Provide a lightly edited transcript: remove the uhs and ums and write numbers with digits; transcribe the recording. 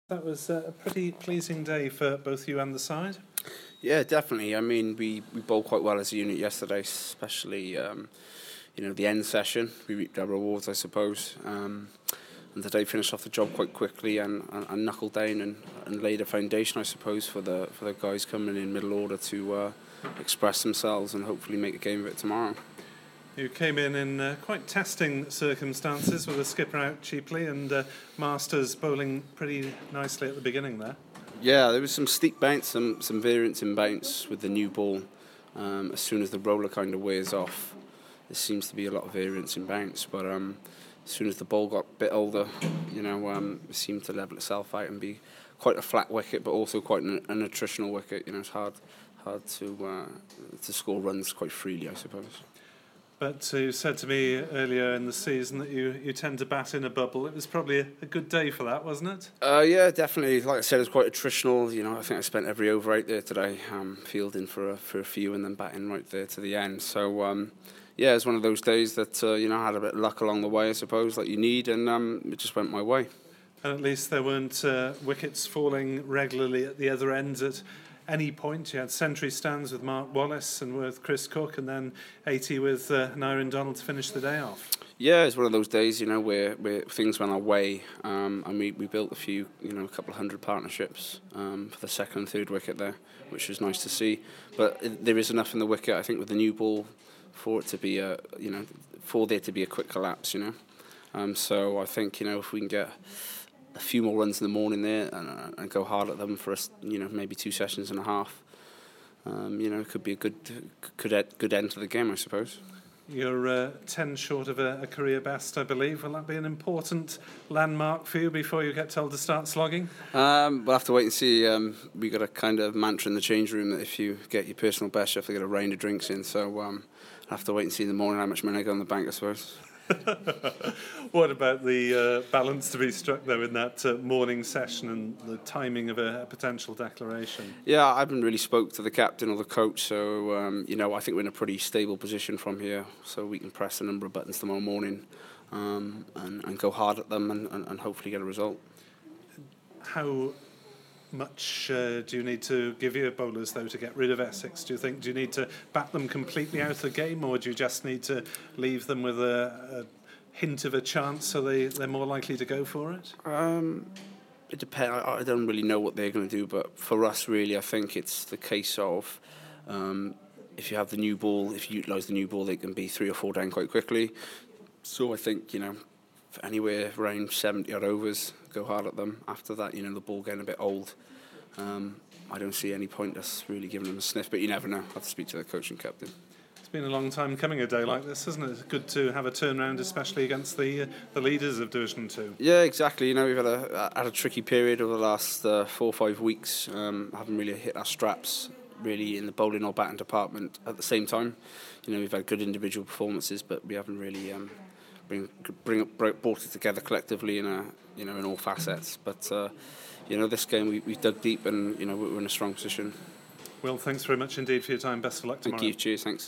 That was a pretty pleasing day for both you and the side. Yeah, definitely. I mean, we bowled quite well as a unit yesterday, especially the end session. We reaped our rewards, I suppose. And today finished off the job quite quickly and knuckled down and laid a foundation, I suppose, for the guys coming in middle order to express themselves and hopefully make a game of it tomorrow. You came in quite testing circumstances with the skipper out cheaply and Masters bowling pretty nicely at the beginning there. Yeah, there was some steep bounce, some variance in bounce with the new ball. As soon as the roller kind of wears off, there seems to be a lot of variance in bounce. But as soon as the ball got a bit older, it seemed to level itself out and be quite a flat wicket, but also quite an attritional wicket. It's hard to score runs quite freely, I suppose. But you said to me earlier in the season that you tend to bat in a bubble. It was probably a good day for that, wasn't it? Yeah, definitely. Like I said, it was quite attritional. I think I spent every over out there today, fielding for a few and then batting right there to the end. So, yeah, it was one of those days that, I had a bit of luck along the way, I suppose, like you need, and it just went my way. And at least there weren't wickets falling regularly at the other end at any point. You had century stands with Mark Wallace and with Chris Cook, and then 80 with Nyren Donald to finish the day off. Yeah, it's one of those days, where things went our way, and we built a few, a couple of hundred partnerships for the second and third wicket there, which was nice to see. But there is enough in the wicket, I think, with the new ball for it to be for there to be a quick collapse, So I think, if we can get a few more runs in the morning there and go hard at them for us, maybe 2 sessions and a half. It could be a good end to the game, I suppose. You're 10 short of a career best, I believe. Will that be an important landmark for you before you get told to start slogging? We'll have to wait and see. We got a kind of mantra in the change room that if you get your personal best, you have to get a round of drinks in. So I'll have to wait and see in the morning how much money I got in the bank, I suppose. What about the balance to be struck, though, in that morning session and the timing of a potential declaration? Yeah, I haven't really spoke to the captain or the coach, so, I think we're in a pretty stable position from here, so we can press a number of buttons tomorrow morning and go hard at them and hopefully get a result. How much do you need to give your bowlers, though, to get rid of Essex? Do you need to bat them completely out of the game, or do you just need to leave them with a hint of a chance so they're more likely to go for it? It depends. I don't really know what they're going to do, but for us, really, I think it's the case of if you have the new ball, if you utilise the new ball, they can be 3 or 4 down quite quickly. So I think, anywhere around 70 odd overs, go hard at them. After that, the ball getting a bit old. I don't see any point us really giving them a sniff, but you never know. I have to speak to the coach and captain. It's been a long time coming, a day like this, hasn't it? It's good to have a turnaround, especially against the leaders of Division 2. Yeah, exactly. We've had a tricky period over the last 4 or 5 weeks. Haven't really hit our straps really in the bowling or batting department at the same time. We've had good individual performances, but we haven't really brought it together collectively in all facets. But this game we've dug deep and we're in a strong position. Well, thanks very much indeed for your time. Best of luck tomorrow. Thank you. Cheers. Thanks.